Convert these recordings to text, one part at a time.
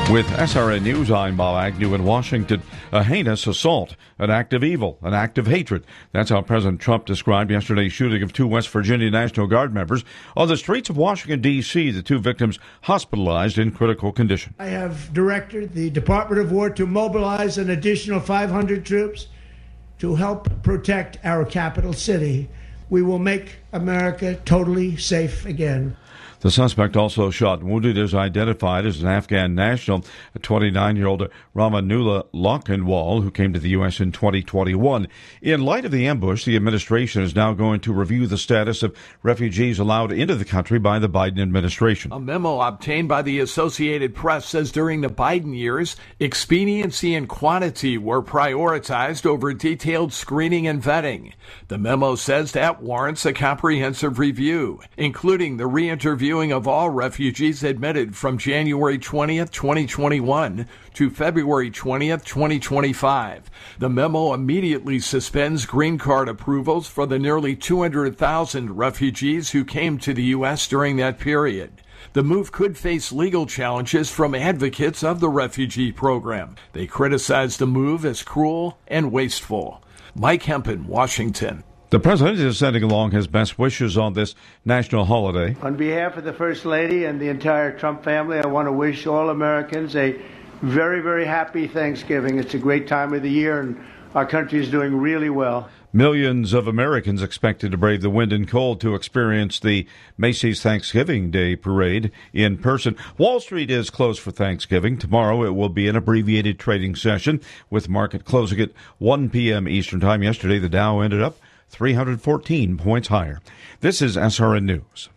With SRN News, I'm Bob Agnew in Washington. A heinous assault, an act of evil, an act of hatred. That's how President Trump described yesterday's shooting of two West Virginia National Guard members on the streets of Washington, D.C., the two victims hospitalized in critical condition. I have directed the Department of War to mobilize an additional 500 troops to help protect our capital city. We will make America totally safe again. The suspect also shot and wounded is identified as an Afghan national, a 29-year-old Ramanullah Lochinwal, who came to the U.S. in 2021. In light of the ambush, the administration is now going to review the status of refugees allowed into the country by the Biden administration. A memo obtained by the Associated Press says during the Biden years, expediency and quantity were prioritized over detailed screening and vetting. The memo says that warrants a comprehensive review, including the re-interview of all refugees admitted from January 20th, 2021 to February 20th, 2025. The memo immediately suspends green card approvals for the nearly 200,000 refugees who came to the U.S. during that period. The move could face legal challenges from advocates of the refugee program. They criticize the move as cruel and wasteful. Mike Hempen, Washington. The president is sending along his best wishes on this national holiday. On behalf of the First Lady and the entire Trump family, I want to wish all Americans a very, very happy Thanksgiving. It's a great time of the year, and our country is doing really well. Millions of Americans expected to brave the wind and cold to experience the Macy's Thanksgiving Day Parade in person. Wall Street is closed for Thanksgiving. Tomorrow it will be an abbreviated trading session with market closing at 1 p.m. Eastern Time. Yesterday, the Dow ended up 314 points higher. This is SRN News.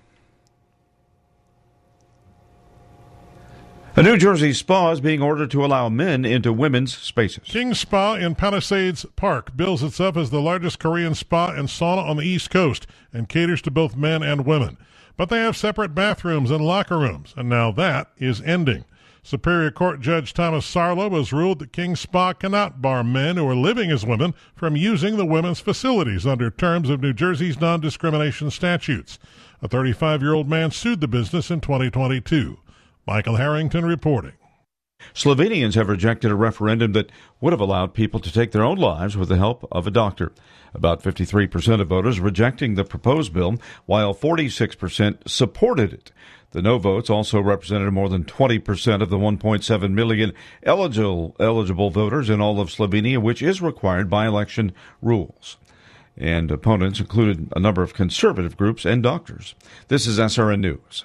A New Jersey spa is being ordered to allow men into women's spaces. King Spa in Palisades Park bills itself as the largest Korean spa and sauna on the East Coast and caters to both men and women. But they have separate bathrooms and locker rooms, and now that is ending. Superior Court Judge Thomas Sarlo has ruled that King Spa cannot bar men who are living as women from using the women's facilities under terms of New Jersey's non-discrimination statutes. A 35-year-old man sued the business in 2022. Michael Harrington reporting. Slovenians have rejected a referendum that would have allowed people to take their own lives with the help of a doctor. About 53% of voters rejecting the proposed bill, while 46% supported it. The no votes also represented more than 20% of the 1.7 million eligible voters in all of Slovenia, which is required by election rules. And opponents included a number of conservative groups and doctors. This is SRN News.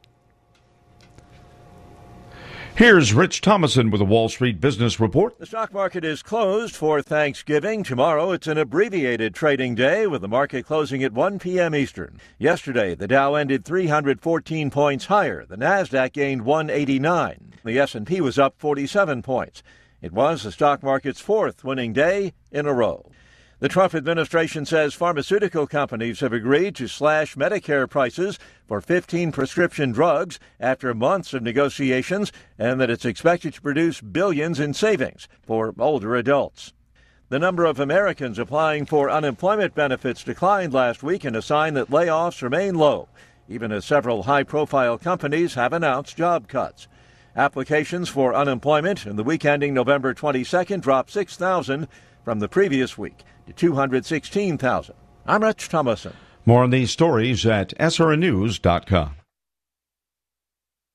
Here's Rich Thomason with a Wall Street Business Report. The stock market is closed for Thanksgiving. Tomorrow, it's an abbreviated trading day with the market closing at 1 p.m. Eastern. Yesterday, the Dow ended 314 points higher. The Nasdaq gained 189. The S&P was up 47 points. It was the stock market's fourth winning day in a row. The Trump administration says pharmaceutical companies have agreed to slash Medicare prices for 15 prescription drugs after months of negotiations, and that it's expected to produce billions in savings for older adults. The number of Americans applying for unemployment benefits declined last week, in a sign that layoffs remain low, even as several high-profile companies have announced job cuts. Applications for unemployment in the week ending November 22nd dropped 6,000 from the previous week to 216,000. I'm Rich Thomason. More on these stories at srnnews.com.